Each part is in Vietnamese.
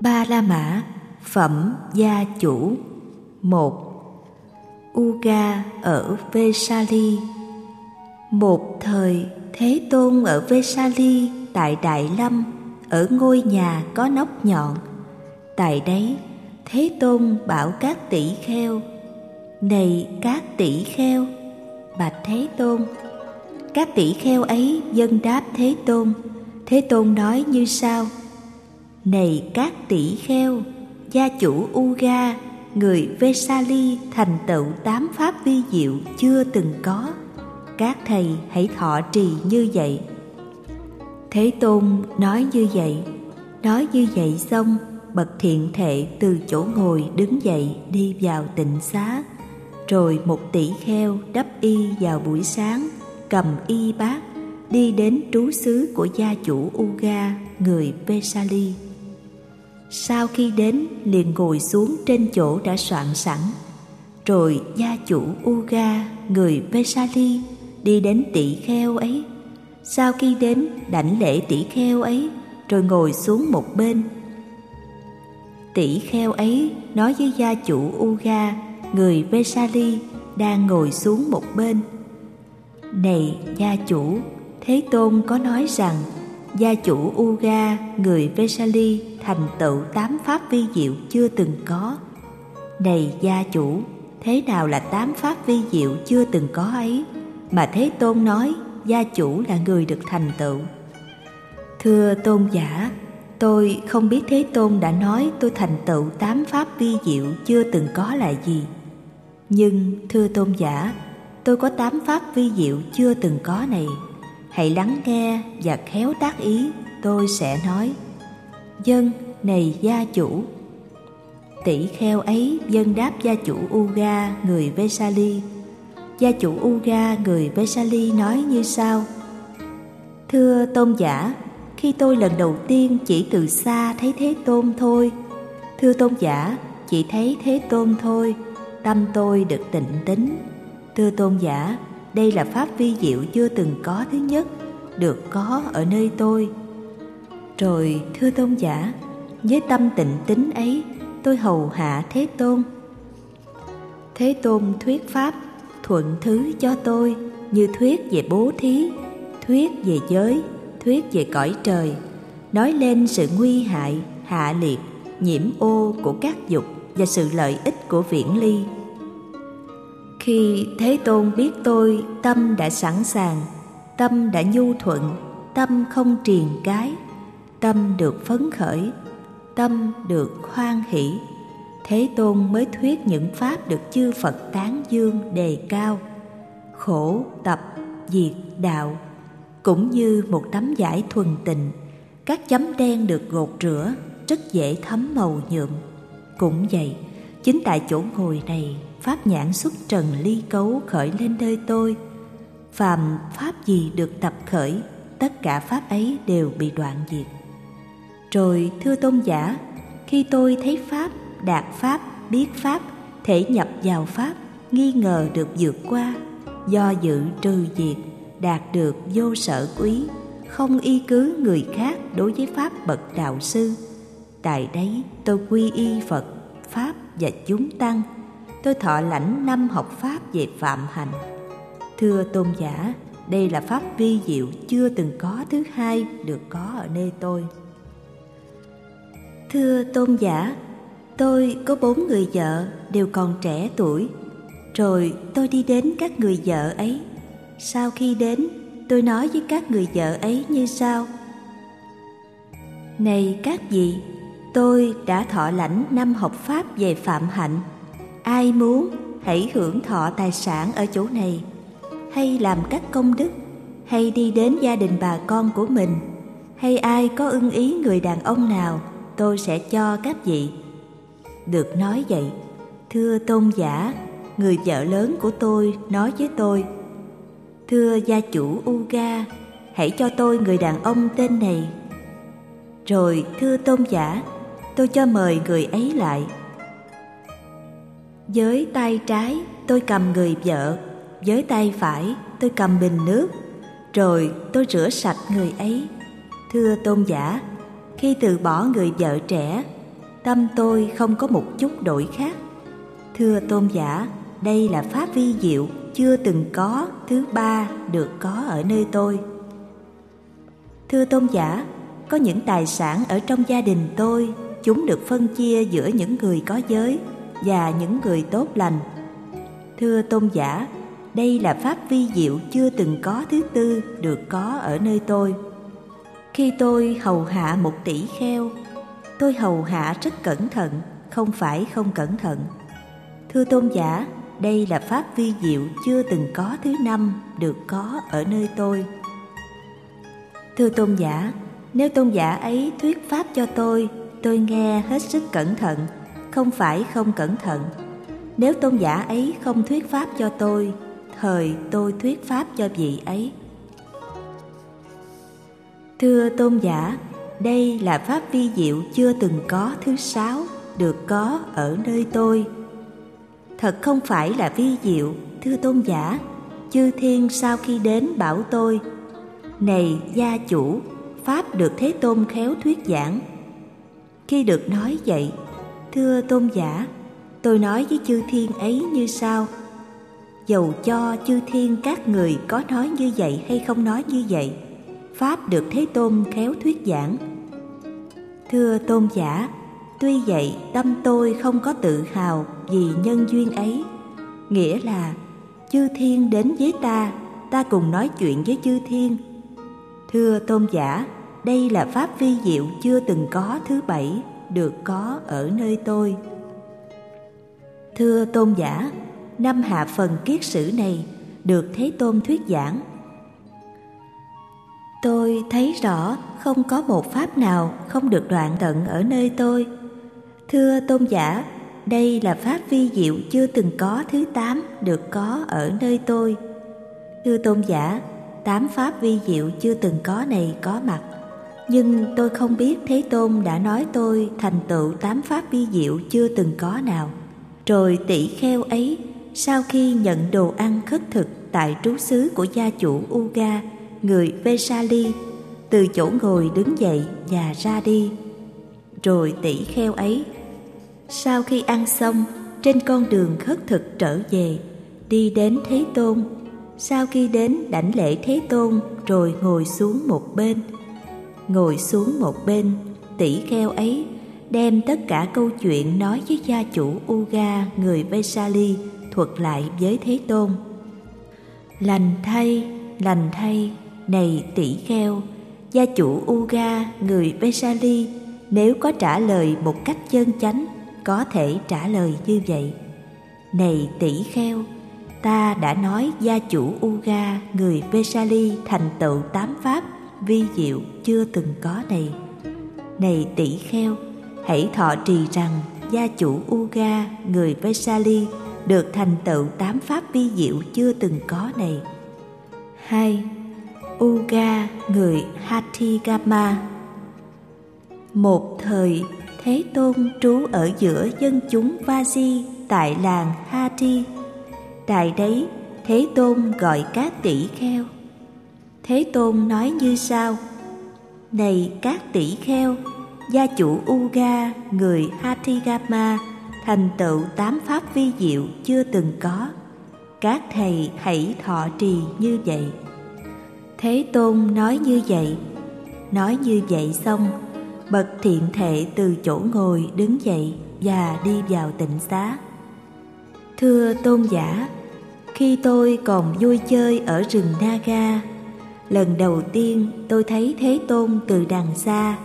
Ba La Mã, phẩm gia chủ. 1. Uga ở Vesali. Một thời, Thế Tôn ở Vesali tại Đại Lâm, ở ngôi nhà có nóc nhọn. Tại đấy, Thế Tôn bảo các tỷ kheo: Này các tỷ kheo! Bạch Thế Tôn. Các tỷ kheo ấy dâng đáp Thế Tôn. Thế Tôn nói như sau: Này các tỷ kheo, gia chủ Uga, người Vesali thành tựu 8 pháp vi diệu chưa từng có. Các thầy hãy thọ trì như vậy. Thế Tôn nói như vậy xong, bậc thiện thệ từ chỗ ngồi đứng dậy đi vào tịnh xá. Rồi một tỷ kheo đắp y vào buổi sáng, cầm y bát, đi đến trú xứ của gia chủ Uga, người Vesali. Sau khi đến, liền ngồi xuống trên chỗ đã soạn sẵn. Rồi gia chủ Uga, người Vesali, đi đến tỷ kheo ấy. Sau khi đến, đảnh lễ tỷ kheo ấy, rồi ngồi xuống một bên. Tỷ kheo ấy nói với gia chủ Uga, người Vesali, đang ngồi xuống một bên: Này gia chủ, Thế Tôn có nói rằng gia chủ Uga, người Vesali thành tựu 8 pháp vi diệu chưa từng có. Này gia chủ, thế nào là 8 pháp vi diệu chưa từng có ấy mà Thế Tôn nói gia chủ là người được thành tựu? Thưa tôn giả, tôi không biết Thế Tôn đã nói tôi thành tựu 8 pháp vi diệu chưa từng có là gì. Nhưng thưa tôn giả, tôi có 8 pháp vi diệu chưa từng có này. Hãy lắng nghe và khéo tác ý, tôi sẽ nói. Vâng, này gia chủ. Tỷ kheo ấy vâng đáp gia chủ Uga, người Vesali. Gia chủ Uga, người Vesali nói như sau: Thưa tôn giả, khi tôi lần đầu tiên chỉ từ xa thấy Thế Tôn thôi. Thưa tôn giả, chỉ thấy Thế Tôn thôi, tâm tôi được tịnh tín. Thưa tôn giả, đây là pháp vi diệu chưa từng có thứ nhất, được có ở nơi tôi. Rồi thưa tôn giả, với tâm tịnh tín ấy, tôi hầu hạ Thế Tôn. Thế Tôn thuyết pháp thuận thứ cho tôi, như thuyết về bố thí, thuyết về giới, thuyết về cõi trời, nói lên sự nguy hại, hạ liệt, nhiễm ô của các dục và sự lợi ích của viễn ly. Khi Thế Tôn biết tôi tâm đã sẵn sàng, tâm đã nhu thuận, tâm không triền cái, tâm được phấn khởi, tâm được hoan hỷ, Thế Tôn mới thuyết những pháp được chư Phật tán dương đề cao: khổ, tập, diệt, đạo. Cũng như một tấm vải thuần tịnh, các chấm đen được gột rửa, rất dễ thấm màu nhuộm. Cũng vậy, chính tại chỗ ngồi này, pháp nhãn xuất trần ly cấu khởi lên nơi tôi. Phàm pháp gì được tập khởi, tất cả pháp ấy đều bị đoạn diệt. Rồi thưa tôn giả, khi tôi thấy pháp, đạt pháp, biết pháp, thể nhập vào pháp, nghi ngờ được vượt qua, do dự trừ diệt, đạt được vô sở quý, không y cứ người khác đối với pháp bậc đạo sư. Tại đấy tôi quy y Phật, Pháp và chúng tăng. Tôi thọ lãnh 5 học pháp về phạm hạnh. Thưa tôn giả, đây là pháp vi diệu chưa từng có thứ hai được có ở nơi tôi. Thưa tôn giả, tôi có 4 người vợ đều còn trẻ tuổi. Rồi tôi đi đến các người vợ ấy. Sau khi đến, tôi nói với các người vợ ấy như sau: Này các vị, tôi đã thọ lãnh 5 học pháp về phạm hạnh. Ai muốn hãy hưởng thọ tài sản ở chỗ này, hay làm các công đức, hay đi đến gia đình bà con của mình, hay ai có ưng ý người đàn ông nào, tôi sẽ cho các vị. Được nói vậy, thưa tôn giả, người vợ lớn của tôi nói với tôi: Thưa gia chủ Uga, hãy cho tôi người đàn ông tên này. Rồi thưa tôn giả, tôi cho mời người ấy lại. Với tay trái tôi cầm người vợ, với tay phải tôi cầm bình nước. Rồi tôi rửa sạch người ấy. Thưa tôn giả, khi từ bỏ người vợ trẻ, tâm tôi không có một chút đổi khác. Thưa tôn giả, đây là pháp vi diệu chưa từng có thứ ba được có ở nơi tôi. Thưa tôn giả, có những tài sản ở trong gia đình tôi, chúng được phân chia giữa những người có giới và những người tốt lành. Thưa tôn giả, đây là pháp vi diệu chưa từng có thứ tư được có ở nơi tôi. Khi tôi hầu hạ một tỷ kheo, tôi hầu hạ rất cẩn thận, không phải không cẩn thận. Thưa tôn giả, đây là pháp vi diệu chưa từng có thứ năm được có ở nơi tôi. Thưa tôn giả, nếu tôn giả ấy thuyết pháp cho tôi nghe hết sức cẩn thận, không phải không cẩn thận. Nếu tôn giả ấy không thuyết pháp cho tôi, thời tôi thuyết pháp cho vị ấy. Thưa tôn giả, đây là pháp vi diệu chưa từng có thứ sáu được có ở nơi tôi. Thật không phải là vi diệu, thưa tôn giả. Chư thiên sau khi đến bảo tôi: này gia chủ, pháp được Thế Tôn khéo thuyết giảng. Khi được nói vậy, thưa tôn giả, tôi nói với chư thiên ấy như sau: dầu cho chư thiên các người có nói như vậy hay không nói như vậy, pháp được Thế Tôn khéo thuyết giảng. Thưa tôn giả, tuy vậy tâm tôi không có tự hào vì nhân duyên ấy, nghĩa là chư thiên đến với ta cùng nói chuyện với chư thiên. Thưa tôn giả, đây là pháp vi diệu chưa từng có thứ bảy được có ở nơi tôi. Thưa tôn giả, năm hạ phần kiết sử này được Thế Tôn thuyết giảng. Tôi thấy rõ không có một pháp nào không được đoạn tận ở nơi tôi. Thưa tôn giả, đây là pháp vi diệu chưa từng có thứ 8 được có ở nơi tôi. Thưa tôn giả, 8 pháp vi diệu chưa từng có này có mặt, nhưng tôi không biết Thế Tôn đã nói tôi thành tựu 8 pháp vi diệu chưa từng có nào. Rồi tỷ kheo ấy sau khi nhận đồ ăn khất thực tại trú xứ của gia chủ Uga, người Vesali, từ chỗ ngồi đứng dậy và ra đi. Rồi tỷ kheo ấy sau khi ăn xong, trên con đường khất thực trở về, đi đến Thế Tôn. Sau khi đến đảnh lễ Thế Tôn rồi ngồi xuống một bên. Ngồi xuống một bên, tỷ kheo ấy đem tất cả câu chuyện nói với gia chủ Uga, người Vesali, thuật lại với Thế Tôn. Lành thay, này tỷ kheo, gia chủ Uga, người Vesali, nếu có trả lời một cách chân chánh, có thể trả lời như vậy: này tỷ kheo, ta đã nói gia chủ Uga, người Vesali thành tựu 8 pháp vi diệu chưa từng có này. Này tỷ kheo, hãy thọ trì rằng gia chủ Uga, người Vesali được thành tựu 8 pháp vi diệu chưa từng có này. 2. Uga, người Hathigama. Một thời, Thế Tôn trú ở giữa dân chúng Vaji tại làng Hathi. Tại đấy, Thế Tôn gọi các tỷ kheo. Thế Tôn nói như sau: này các tỷ kheo, gia chủ Uga, người Hathigama thành tựu 8 pháp vi diệu chưa từng có. Các thầy hãy thọ trì như vậy. Thế Tôn nói như vậy. Nói như vậy xong, bậc thiện thệ từ chỗ ngồi đứng dậy và đi vào tịnh xá. Thưa tôn giả, khi tôi còn vui chơi ở rừng Naga, lần đầu tiên tôi thấy Thế Tôn từ đằng xa.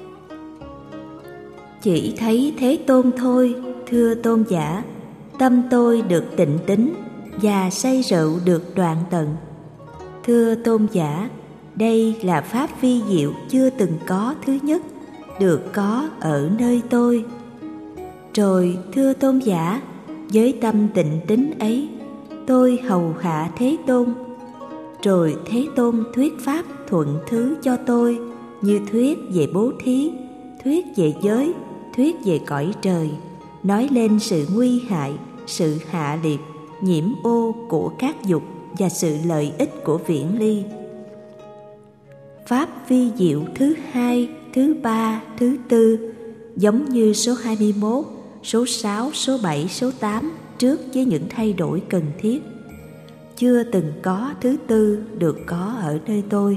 Chỉ thấy Thế Tôn thôi, thưa tôn giả, tâm tôi được tịnh tín và say rượu được đoạn tận. Thưa tôn giả, đây là pháp vi diệu chưa từng có thứ nhất được có ở nơi tôi. Rồi thưa tôn giả, với tâm tịnh tín ấy, tôi hầu hạ Thế Tôn. Rồi Thế Tôn thuyết pháp thuận thứ cho tôi, như thuyết về bố thí, thuyết về giới, thuyết về cõi trời, nói lên sự nguy hại, sự hạ liệt, nhiễm ô của các dục và sự lợi ích của viễn ly. Pháp vi diệu thứ 2, thứ 3, thứ 4 giống như số 21, số 6, số 7, số 8 trước với những thay đổi cần thiết. Chưa từng có thứ tư được có ở nơi tôi.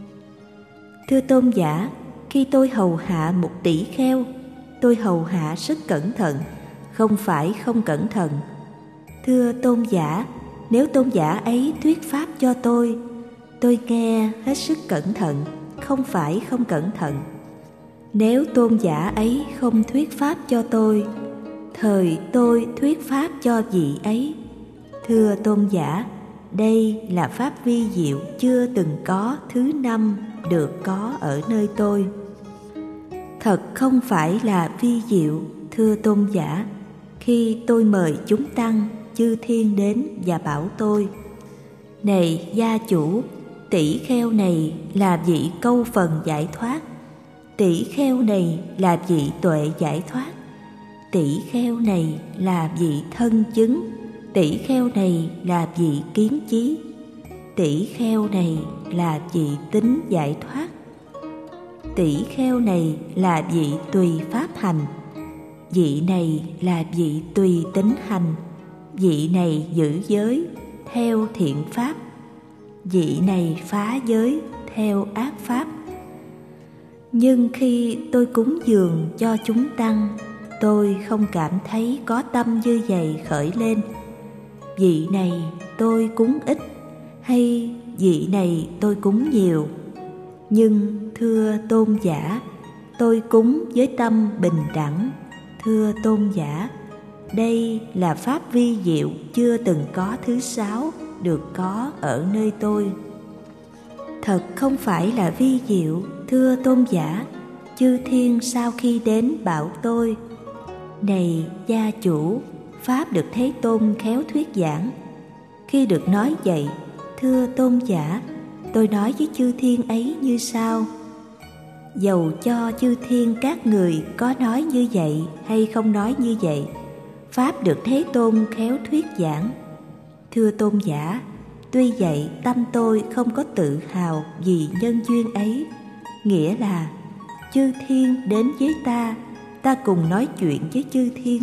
Thưa tôn giả, khi tôi hầu hạ một tỷ kheo, tôi hầu hạ rất cẩn thận, không phải không cẩn thận. Thưa tôn giả, nếu tôn giả ấy thuyết pháp cho tôi nghe hết sức cẩn thận, không phải không cẩn thận. Nếu tôn giả ấy không thuyết pháp cho tôi, thời tôi thuyết pháp cho vị ấy. Thưa tôn giả, đây là pháp vi diệu chưa từng có thứ năm được có ở nơi tôi. Thật không phải là vi diệu, thưa tôn giả, khi tôi mời chúng tăng chư thiên đến và bảo tôi: này gia chủ, tỷ kheo này là vị câu phần giải thoát, tỷ kheo này là vị tuệ giải thoát, tỷ kheo này là vị thân chứng, tỷ kheo này là vị kiến chí, tỷ kheo này là vị tính giải thoát, tỷ kheo này là vị tùy pháp hành, vị này là vị tùy tính hành, vị này giữ giới theo thiện pháp, vị này phá giới theo ác pháp. Nhưng khi tôi cúng dường cho chúng tăng, tôi không cảm thấy có tâm như vậy khởi lên: vị này tôi cúng ít, hay vị này tôi cúng nhiều. Nhưng thưa tôn giả, tôi cúng với tâm bình đẳng. Thưa tôn giả, đây là pháp vi diệu chưa từng có thứ sáu được có ở nơi tôi. Thật không phải là vi diệu, thưa tôn giả. Chư thiên sau khi đến bảo tôi: này gia chủ, pháp được Thế Tôn khéo thuyết giảng. Khi được nói vậy, thưa tôn giả, tôi nói với chư thiên ấy như sau: dầu cho chư thiên các người có nói như vậy hay không nói như vậy, pháp được Thế Tôn khéo thuyết giảng. Thưa tôn giả, tuy vậy tâm tôi không có tự hào vì nhân duyên ấy, nghĩa là chư thiên đến với ta cùng nói chuyện với chư thiên.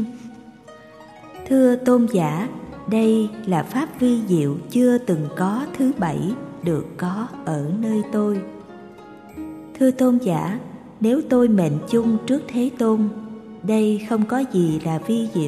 Thưa tôn giả, đây là pháp vi diệu chưa từng có thứ bảy được có ở nơi tôi. Thưa tôn giả, nếu tôi mệnh chung trước Thế Tôn, đây không có gì là vi diệu.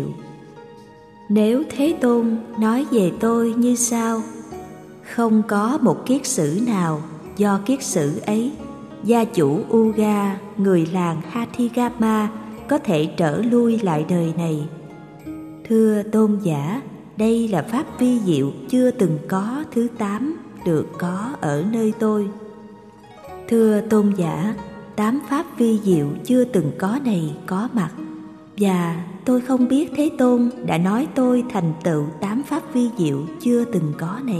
Nếu Thế Tôn nói về tôi như sau: không có một kiết sử nào do kiết sử ấy, gia chủ Uga, người làng Hathigama, có thể trở lui lại đời này. Thưa tôn giả, đây là pháp vi diệu chưa từng có thứ 8 được có ở nơi tôi. Thưa tôn giả, 8 pháp vi diệu chưa từng có này có mặt, và tôi không biết Thế Tôn đã nói tôi thành tựu 8 pháp vi diệu chưa từng có này.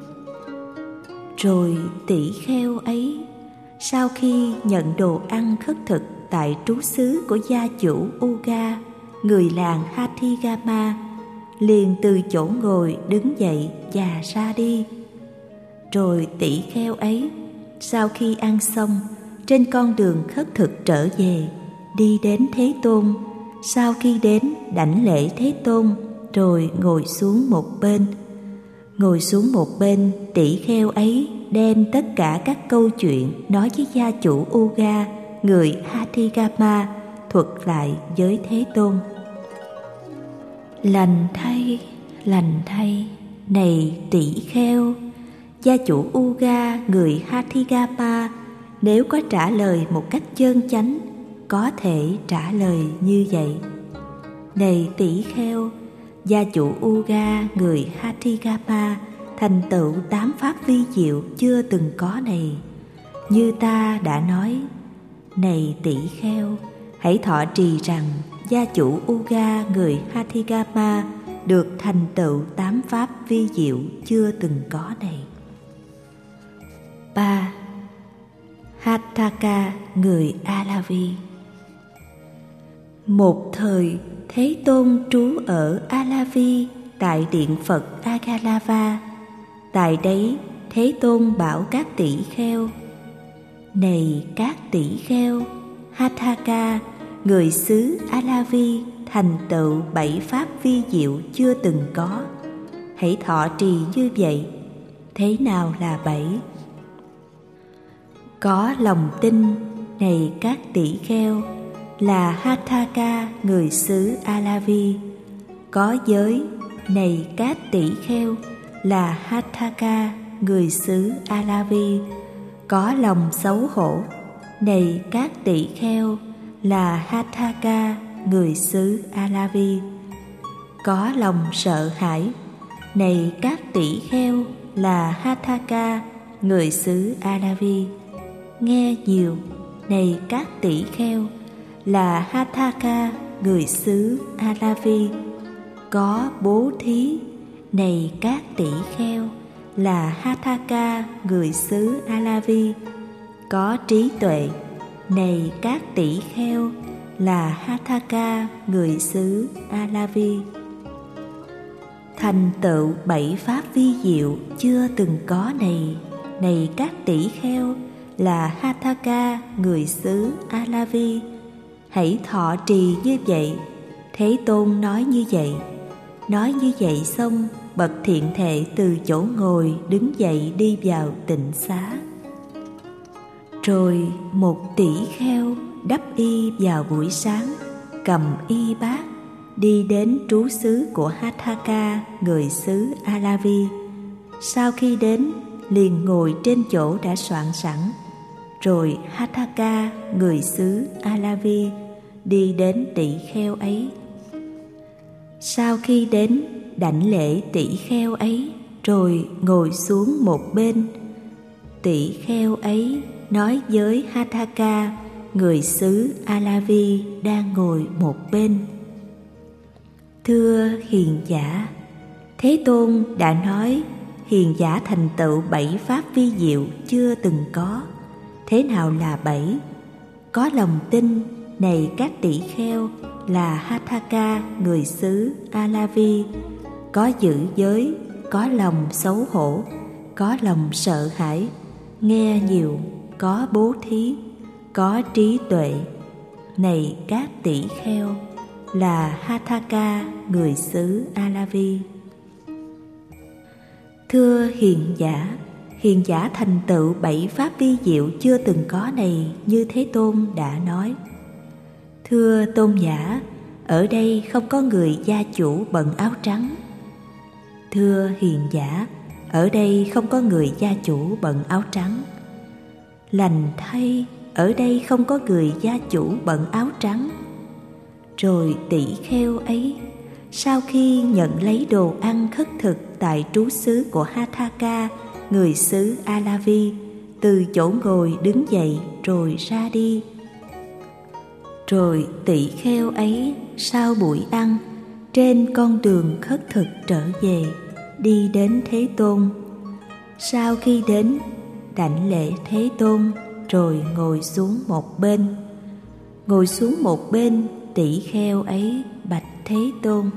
Rồi tỷ kheo ấy, sau khi nhận đồ ăn khất thực tại trú xứ của gia chủ Uga, người làng Hathigama, liền từ chỗ ngồi đứng dậy và ra đi. Rồi tỷ kheo ấy, sau khi ăn xong, trên con đường khất thực trở về, đi đến Thế Tôn. Sau khi đến, đảnh lễ Thế Tôn, rồi ngồi xuống một bên. Ngồi xuống một bên, tỷ kheo ấy đem tất cả các câu chuyện nói với gia chủ Uga, người Hathigama, thuật lại với Thế Tôn. Lành thay, này tỷ kheo, gia chủ Uga, người Hathigama, nếu có trả lời một cách chân chánh, có thể trả lời như vậy: này tỷ kheo, gia chủ Uga, người Hathigama, thành tựu 8 pháp vi diệu chưa từng có này, như ta đã nói. Này tỷ kheo, hãy thọ trì rằng gia chủ Uga, người Hathigama, được thành tựu 8 pháp vi diệu chưa từng có này. 3. Hatthaka, người Alavi. Một thời, Thế Tôn trú ở Alavi tại điện Phật Agalava. Tại đấy, Thế Tôn bảo các tỷ kheo: này các tỷ kheo, Hatthaka, người xứ A-la-vi thành tựu 7 pháp vi diệu chưa từng có. Hãy thọ trì như vậy. Thế nào là 7? Có lòng tin, này các tỷ kheo, là Hatthaka người xứ A-la-vi. Có giới, này các tỷ kheo, là Hatthaka người xứ A-la-vi. Có lòng xấu hổ, này các tỷ kheo, là Hatthaka người xứ A-la-vi. Có lòng sợ hãi, này các tỷ kheo, là Hatthaka người xứ A-la-vi. Nghe nhiều, này các tỷ kheo, là Hatthaka người xứ A-la-vi. Có bố thí, này các tỷ kheo, là Hatthaka người xứ A-la-vi. Có trí tuệ, này các tỷ kheo, là Hatthaka người xứ A-la-vi. Thành tựu 7 pháp vi diệu chưa từng có này, này các tỷ kheo, là Hatthaka người xứ A-la-vi. Hãy thọ trì như vậy. Thế Tôn nói như vậy. Nói như vậy xong, bậc thiện thệ từ chỗ ngồi đứng dậy đi vào tịnh xá. Rồi một tỷ kheo đắp y vào buổi sáng, cầm y bát, đi đến trú xứ của Hatthaka người xứ A-la-vi. Sau khi đến, liền ngồi trên chỗ đã soạn sẵn. Rồi Hatthaka người xứ A-la-vi đi đến tỷ kheo ấy. Sau khi đến, đảnh lễ tỷ kheo ấy, rồi ngồi xuống một bên. Tỷ kheo ấy nói với Hatthaka người xứ A-la-vi đang ngồi một bên: Thưa hiền giả, Thế Tôn đã nói hiền giả thành tựu 7 pháp vi diệu chưa từng có. Thế nào là 7? Có lòng tin, này các tỷ kheo, là Hatthaka người xứ A-la-vi. Có giữ giới, có lòng xấu hổ, có lòng sợ hãi, nghe nhiều, có bố thí, có trí tuệ, này các tỷ kheo, là Hatthaka người xứ A-la-vi. Thưa hiền giả thành tựu 7 pháp vi diệu chưa từng có này như Thế Tôn đã nói. Thưa tôn giả, ở đây không có người gia chủ bận áo trắng. Thưa hiền giả, ở đây không có người gia chủ bận áo trắng. Lành thay, ở đây không có người gia chủ bận áo trắng. Rồi tỷ kheo ấy, sau khi nhận lấy đồ ăn khất thực tại trú xứ của Hatthaka người xứ A-la-vi, từ chỗ ngồi đứng dậy rồi ra đi. Rồi tỷ kheo ấy sau buổi ăn, trên con đường khất thực trở về, đi đến Thế Tôn. Sau khi đến, đảnh lễ Thế Tôn, rồi ngồi xuống một bên. Ngồi xuống một bên, tỷ kheo ấy bạch Thế Tôn: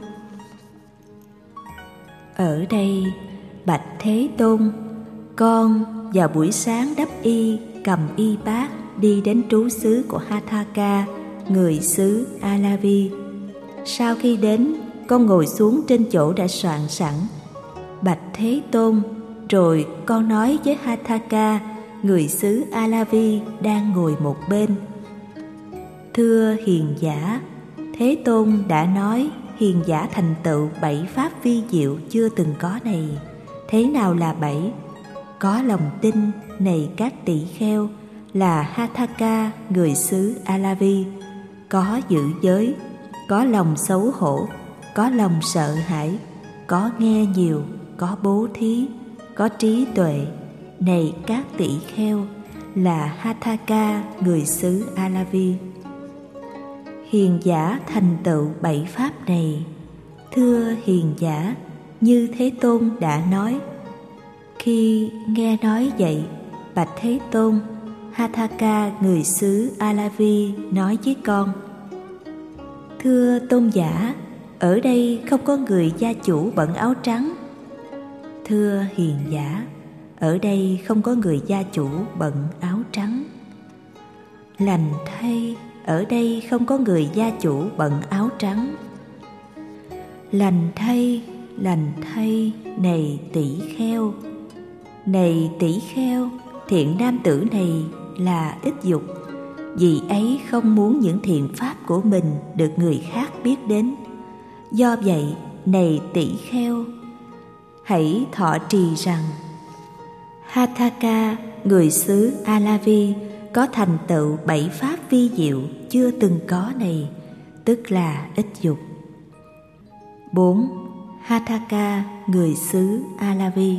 Ở đây, bạch Thế Tôn, con vào buổi sáng đắp y, cầm y bát, đi đến trú xứ của Hatthaka người xứ A-la-vi. Sau khi đến, con ngồi xuống trên chỗ đã soạn sẵn. Bạch Thế Tôn, rồi con nói với Hatthaka người xứ A-la-vi đang ngồi một bên: Thưa hiền giả, Thế Tôn đã nói hiền giả thành tựu 7 pháp vi diệu chưa từng có này. Thế nào là 7? Có lòng tin, này các tỷ kheo, là Hatthaka người xứ A-la-vi. Có giữ giới, có lòng xấu hổ, có lòng sợ hãi, có nghe nhiều, có bố thí, có trí tuệ, này các tỷ kheo, là Hatthaka người xứ A-la-vi. Hiền giả thành tựu 7 pháp này. Thưa hiền giả, như Thế Tôn đã nói. Khi nghe nói vậy, bạch Thế Tôn, Hatthaka người xứ A-la-vi nói với con: Thưa tôn giả, ở đây không có người gia chủ bận áo trắng. Thưa hiền giả, ở đây không có người gia chủ bận áo trắng. Lành thay, ở đây không có người gia chủ bận áo trắng. Lành thay, này tỷ kheo. Này tỷ kheo, thiện nam tử này là ít dục, vì ấy không muốn những thiện pháp của mình được người khác biết đến. Do vậy, này tỷ kheo, hãy thọ trì rằng Hatthaka, người xứ Alavi, có thành tựu 7 pháp vi diệu chưa từng có này, tức là ít dục. 4. Hatthaka, người xứ Alavi.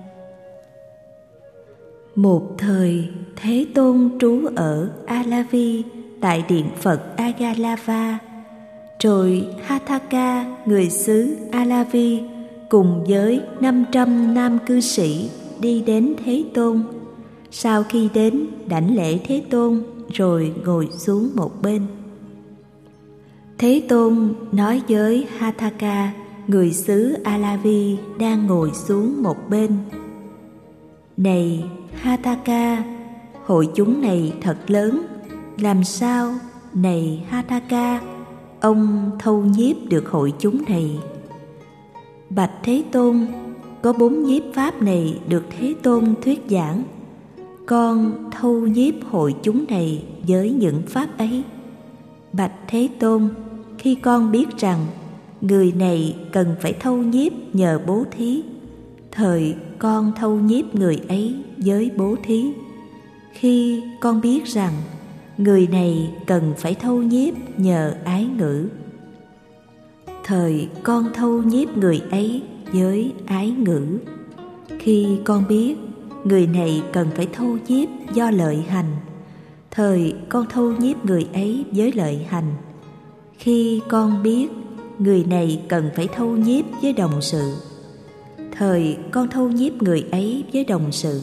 Một thời, Thế Tôn trú ở Alavi tại điện Phật Agalava. Rồi Hatthaka, người xứ Alavi, cùng với 500 nam cư sĩ đi đến Thế Tôn. Sau khi đến, đảnh lễ Thế Tôn rồi ngồi xuống một bên. Thế Tôn nói với Hatthaka, người xứ Alavi đang ngồi xuống một bên: Này Hatthaka, hội chúng này thật lớn, làm sao, này Hatthaka, ông thâu nhiếp được hội chúng này? Bạch Thế Tôn, có 4 nhiếp pháp này được Thế Tôn thuyết giảng. Con thâu nhiếp hội chúng này với những pháp ấy. Bạch Thế Tôn, khi con biết rằng người này cần phải thâu nhiếp nhờ bố thí, thời con thâu nhiếp người ấy với bố thí. Khi con biết rằng người này cần phải thâu nhiếp nhờ ái ngữ, thời con thâu nhiếp người ấy với ái ngữ. Khi con biết người này cần phải thâu nhiếp do lợi hành, thời con thâu nhiếp người ấy với lợi hành. Khi con biết người này cần phải thâu nhiếp với đồng sự, thời con thâu nhiếp người ấy với đồng sự.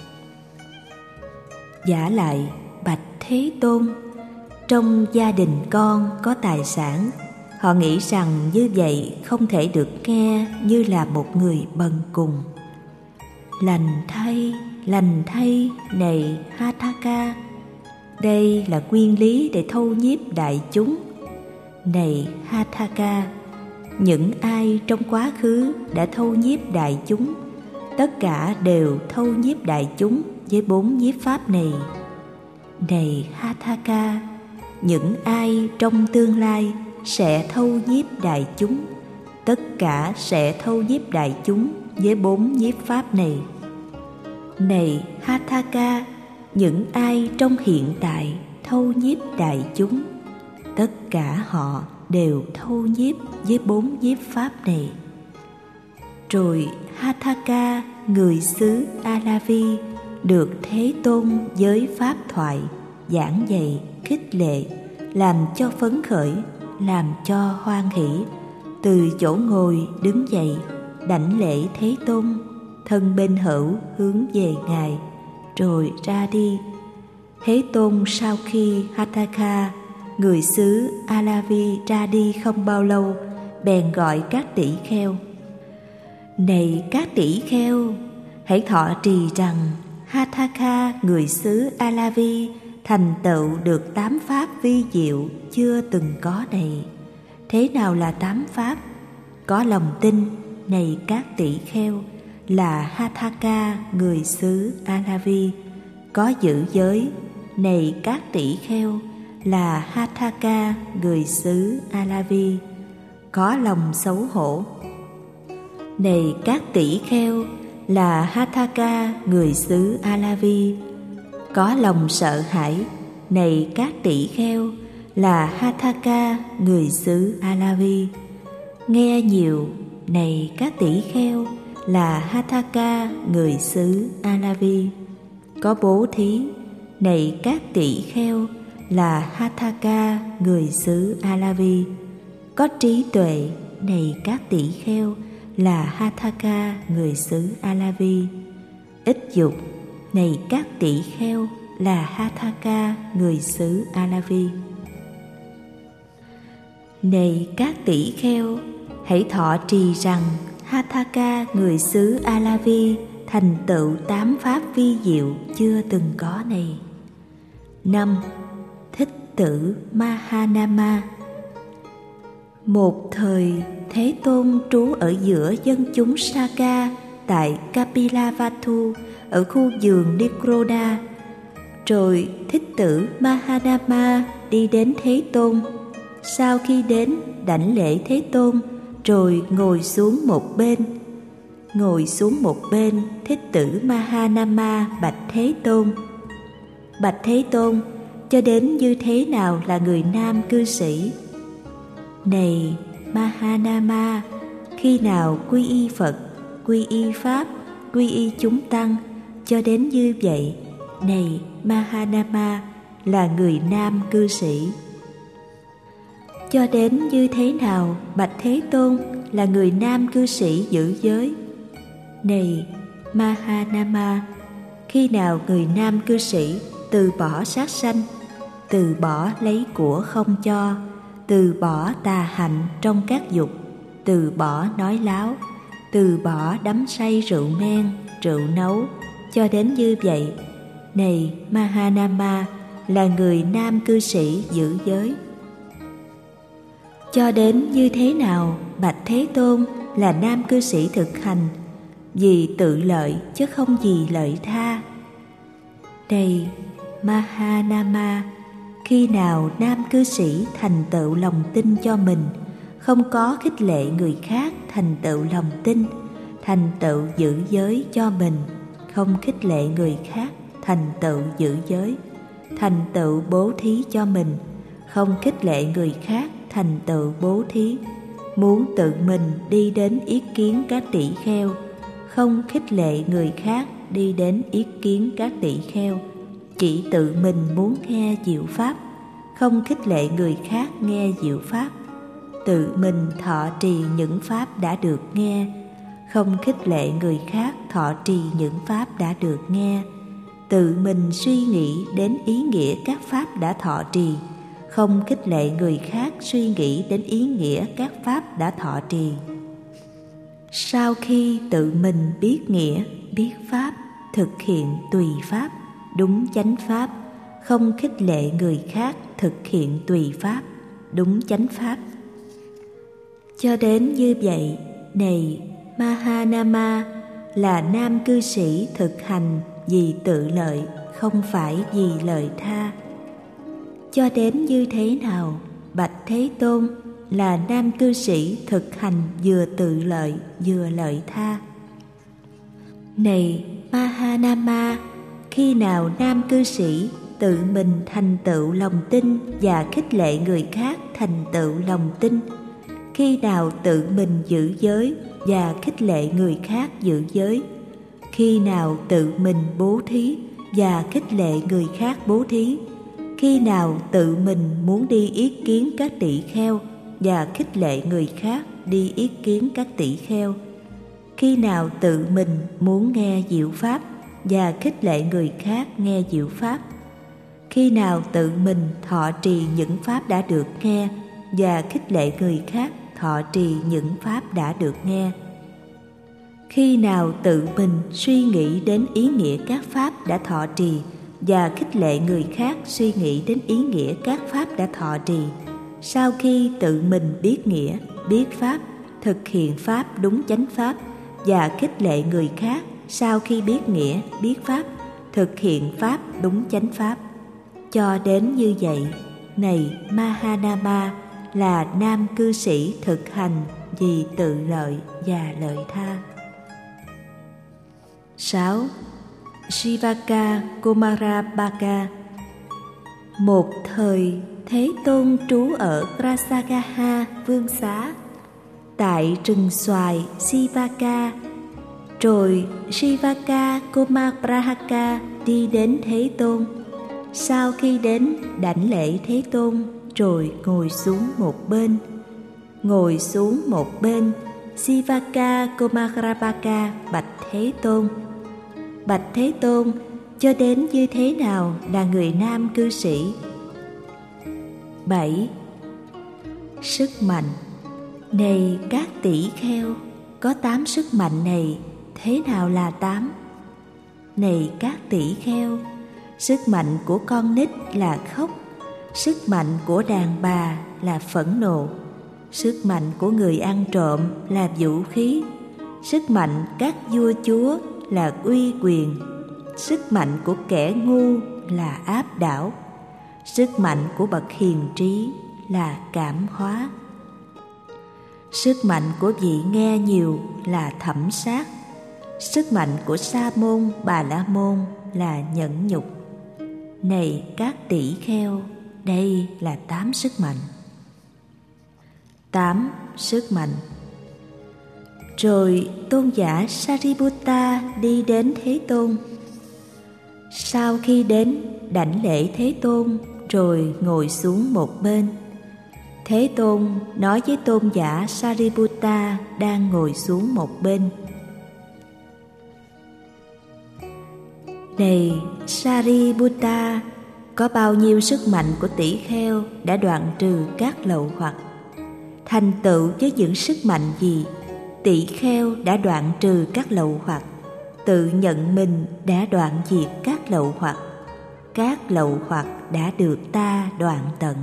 Vả lại, bạch Thế Tôn, trong gia đình con có tài sản, họ nghĩ rằng như vậy không thể được nghe như là một người bần cùng. Lành thay, này Hatthaka, đây là nguyên lý để thâu nhiếp đại chúng. Này Hatthaka, những ai trong quá khứ đã thâu nhiếp đại chúng, tất cả đều thâu nhiếp đại chúng với 4 nhiếp pháp này. Này Hatthaka, những ai trong tương lai sẽ thâu nhiếp đại chúng, tất cả sẽ thâu nhiếp đại chúng với 4 nhiếp pháp này. Này Hatthaka, những ai trong hiện tại thâu nhiếp đại chúng, tất cả họ đều thâu nhiếp với 4 nhiếp pháp này. Rồi Hatthaka, người xứ Alavi, được Thế Tôn với pháp thoại giảng dạy, khích lệ, làm cho phấn khởi, làm cho hoan hỷ, từ chỗ ngồi đứng dậy, đảnh lễ Thế Tôn, thân bên hữu hướng về Ngài, rồi ra đi. Thế Tôn sau khi Hatthaka, người xứ Alavi ra đi không bao lâu, bèn gọi các tỷ kheo: Này các tỷ kheo, hãy thọ trì rằng Hatthaka, người xứ Alavi, thành tựu được 8 pháp vi diệu chưa từng có này. Thế nào là 8 pháp? Có lòng tin, này các tỷ kheo, là Hatthaka, người xứ Alavi. Có giữ giới, này các tỷ kheo, là Hatthaka, người xứ Alavi. Có lòng xấu hổ, này các tỷ kheo, là Hatthaka, người xứ Alavi. Có lòng sợ hãi, này các tỷ kheo, là Hatthaka, người xứ Alavi. Nghe nhiều, này các tỷ kheo, là Hatthaka, người xứ Alavi. Có bố thí, này các tỷ kheo, là Hatthaka, người xứ Alavi. Có trí tuệ, này các tỷ kheo, là Hatthaka, người xứ Alavi. Ít dục, này các tỷ kheo, là Hatthaka, người xứ Alavi. Này các tỷ kheo, hãy thọ trì rằng Hatthaka, người xứ Alavi, thành tựu 8 pháp vi diệu chưa từng có này. 5. Thích tử Mahanama. Một thời, Thế Tôn trú ở giữa dân chúng Saka tại Kapilavatthu ở khu vườn Nikroda. Rồi Thích tử Mahanama đi đến Thế Tôn. Sau khi đến, đảnh lễ Thế Tôn, rồi ngồi xuống một bên. Ngồi xuống một bên, Thích tử Mahanama bạch Thế Tôn: Bạch Thế Tôn, cho đến như thế nào là người nam cư sĩ? Này Mahanama, khi nào quy y Phật, quy y Pháp, quy y chúng tăng, cho đến như vậy, này Mahanama, là người nam cư sĩ. Cho đến như thế nào, bạch Thế Tôn, là người nam cư sĩ giữ giới? Này Mahanama, khi nào người nam cư sĩ từ bỏ sát sanh, từ bỏ lấy của không cho, từ bỏ tà hạnh trong các dục, từ bỏ nói láo, từ bỏ đắm say rượu men, rượu nấu, cho đến như vậy, này Mahanama, là người nam cư sĩ giữ giới. Cho đến như thế nào, bạch Thế Tôn, là nam cư sĩ thực hành vì tự lợi chứ không vì lợi tha? Này Mahanama, khi nào nam cư sĩ thành tựu lòng tin cho mình, không có khích lệ người khác thành tựu lòng tin, thành tựu giữ giới cho mình, không khích lệ người khác thành tựu giữ giới, thành tựu bố thí cho mình, không khích lệ người khác thành tựu bố thí, muốn tự mình đi đến ý kiến các tỷ kheo, không khích lệ người khác đi đến ý kiến các tỷ kheo, chỉ tự mình muốn nghe diệu pháp, không khích lệ người khác nghe diệu pháp, tự mình thọ trì những pháp đã được nghe, không khích lệ người khác thọ trì những pháp đã được nghe, tự mình suy nghĩ đến ý nghĩa các pháp đã thọ trì, không khích lệ người khác suy nghĩ đến ý nghĩa các pháp đã thọ trì. Sau khi tự mình biết nghĩa, biết pháp, thực hiện tùy pháp, đúng chánh pháp, không khích lệ người khác thực hiện tùy pháp, đúng chánh pháp. Cho đến như vậy, này Mahanama, là nam cư sĩ thực hành vì tự lợi, không phải vì lợi tha. Cho đến như thế nào, bạch Thế Tôn, là nam cư sĩ thực hành vừa tự lợi vừa lợi tha? Này Mahanama, khi nào nam cư sĩ tự mình thành tựu lòng tin và khích lệ người khác thành tựu lòng tin, khi nào tự mình giữ giới và khích lệ người khác giữ giới, khi nào tự mình bố thí và khích lệ người khác bố thí, khi nào tự mình muốn đi ý kiến các tỷ kheo và khích lệ người khác đi ý kiến các tỷ kheo, khi nào tự mình muốn nghe diệu pháp và khích lệ người khác nghe diệu pháp, khi nào tự mình thọ trì những pháp đã được nghe và khích lệ người khác thọ trì những pháp đã được nghe, khi nào tự mình suy nghĩ đến ý nghĩa các pháp đã thọ trì và khích lệ người khác suy nghĩ đến ý nghĩa các pháp đã thọ trì, sau khi tự mình biết nghĩa, biết pháp, thực hiện pháp đúng chánh pháp và khích lệ người khác sau khi biết nghĩa, biết pháp, thực hiện pháp đúng chánh pháp. Cho đến như vậy, này Mahanama, là nam cư sĩ thực hành vì tự lợi và lợi tha. 6. Shivaka Kumarabaka. Một thời, Thế Tôn trú ở Rasagaha Vương Xá, tại rừng xoài Shivaka. Rồi Shivaka Kumarahaka đi đến Thế Tôn. Sau khi đến, đảnh lễ Thế Tôn, rồi ngồi xuống một bên. Ngồi xuống một bên, Shivaka Kumarabaka bạch Thế Tôn: Bạch Thế Tôn, cho đến như thế nào là người nam cư sĩ? 7. Sức mạnh. Này các tỷ kheo, có 8 sức mạnh này, thế nào là 8? Này các tỷ kheo, sức mạnh của con nít là khóc, Sức mạnh của đàn bà là phẫn nộ. Sức mạnh của người ăn trộm là vũ khí. Sức mạnh các vua chúa là uy quyền. Sức mạnh của kẻ ngu là áp đảo. Sức mạnh của bậc hiền trí là cảm hóa. Sức mạnh của vị nghe nhiều là thẩm sát. Sức mạnh của Sa môn Bà La môn là nhẫn nhục. Này các tỷ kheo, đây là 8 sức mạnh. 8 sức mạnh. Rồi tôn giả Sariputta đi đến Thế Tôn. Sau khi đến, đảnh lễ Thế Tôn rồi ngồi xuống một bên. Thế Tôn nói với tôn giả Sariputta đang ngồi xuống một bên: Này Sariputta, có bao nhiêu sức mạnh của tỷ kheo đã đoạn trừ các lậu hoặc? Thành tựu với những sức mạnh gì tỷ kheo đã đoạn trừ các lậu hoặc? Tự nhận mình đã đoạn diệt các lậu hoặc. Các lậu hoặc đã được ta đoạn tận.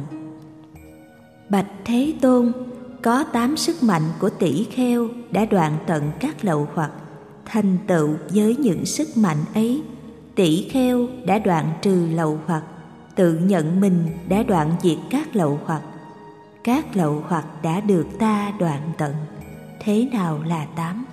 Bạch Thế Tôn, có 8 sức mạnh của tỷ kheo đã đoạn tận các lậu hoặc. Thành tựu với những sức mạnh ấy, tỷ kheo đã đoạn trừ lậu hoặc, tự nhận mình đã đoạn diệt các lậu hoặc. Các lậu hoặc đã được ta đoạn tận. Thế nào là 8?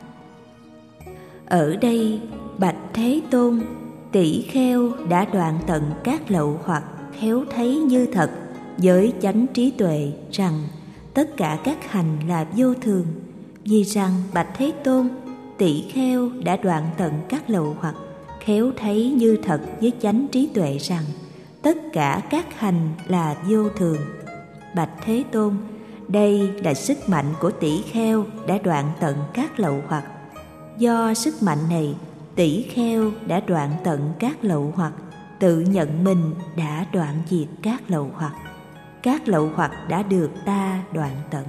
Ở đây, bạch Thế Tôn, tỷ kheo đã đoạn tận các lậu hoặc khéo thấy như thật với chánh trí tuệ rằng tất cả các hành là vô thường. Vì rằng bạch Thế Tôn, tỷ kheo đã đoạn tận các lậu hoặc khéo thấy như thật với chánh trí tuệ rằng tất cả các hành là vô thường. Bạch Thế Tôn, đây là sức mạnh của tỷ kheo đã đoạn tận các lậu hoặc. Do sức mạnh này, tỷ kheo đã đoạn tận các lậu hoặc, tự nhận mình đã đoạn diệt các lậu hoặc. Các lậu hoặc đã được ta đoạn tận.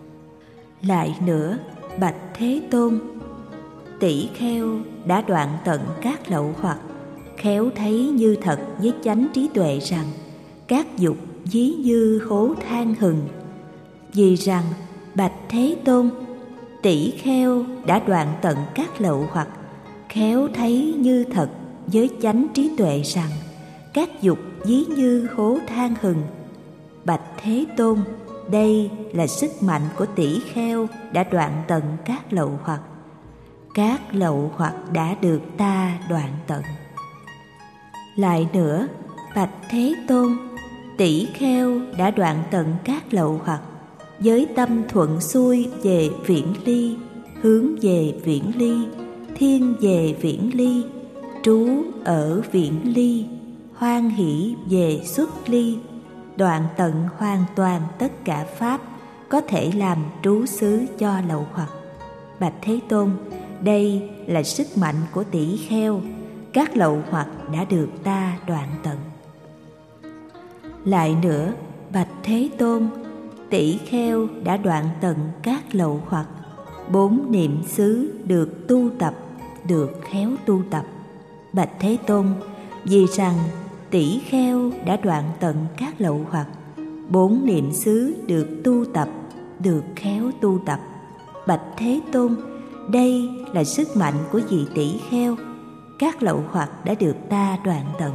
Lại nữa, bạch Thế Tôn, tỷ kheo đã đoạn tận các lậu hoặc, khéo thấy như thật với chánh trí tuệ rằng các dục ví như hố than hừng. Vì rằng bạch Thế Tôn, tỷ kheo đã đoạn tận các lậu hoặc, khéo thấy như thật với chánh trí tuệ rằng các dục ví như hố than hừng. Bạch Thế Tôn, đây là sức mạnh của tỷ kheo đã đoạn tận các lậu hoặc. Các lậu hoặc đã được ta đoạn tận. Lại nữa, bạch Thế Tôn, tỷ kheo đã đoạn tận các lậu hoặc với tâm thuận xuôi về viễn ly, hướng về viễn ly, thiên về viễn ly, trú ở viễn ly, hoan hỷ về xuất ly, đoạn tận hoàn toàn tất cả pháp có thể làm trú xứ cho lậu hoặc. Bạch Thế Tôn, đây là sức mạnh của tỷ kheo, các lậu hoặc đã được ta đoạn tận. Lại nữa, bạch Thế Tôn, tỷ kheo đã đoạn tận các lậu hoặc. 4 niệm xứ được tu tập, được khéo tu tập. Bạch Thế Tôn, vì rằng tỷ kheo đã đoạn tận các lậu hoặc, 4 niệm xứ được tu tập, được khéo tu tập. Bạch Thế Tôn, đây là sức mạnh của vị tỷ kheo, các lậu hoặc đã được ta đoạn tận.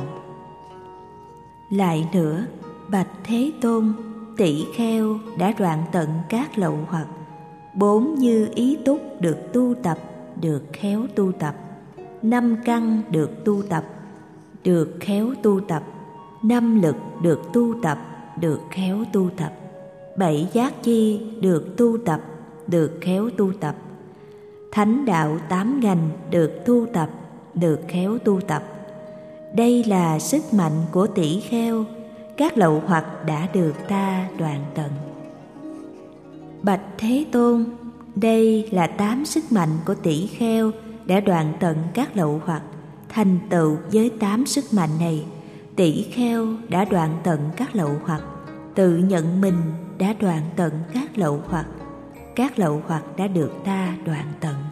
Lại nữa, bạch Thế Tôn, tỷ kheo đã đoạn tận các lậu hoặc. 4 như ý túc được tu tập, được khéo tu tập. 5 căn được tu tập, được khéo tu tập. 5 lực được tu tập, được khéo tu tập. 7 giác chi được tu tập, được khéo tu tập. Thánh đạo 8 ngành được tu tập, được khéo tu tập. Đây là sức mạnh của tỷ kheo, các lậu hoặc đã được ta đoạn tận. Bạch Thế Tôn, đây là 8 sức mạnh của tỷ kheo đã đoạn tận các lậu hoặc. Thành tựu với 8 sức mạnh này, tỷ kheo đã đoạn tận các lậu hoặc, tự nhận mình đã đoạn tận các lậu hoặc. Các lậu hoặc đã được ta đoạn tận.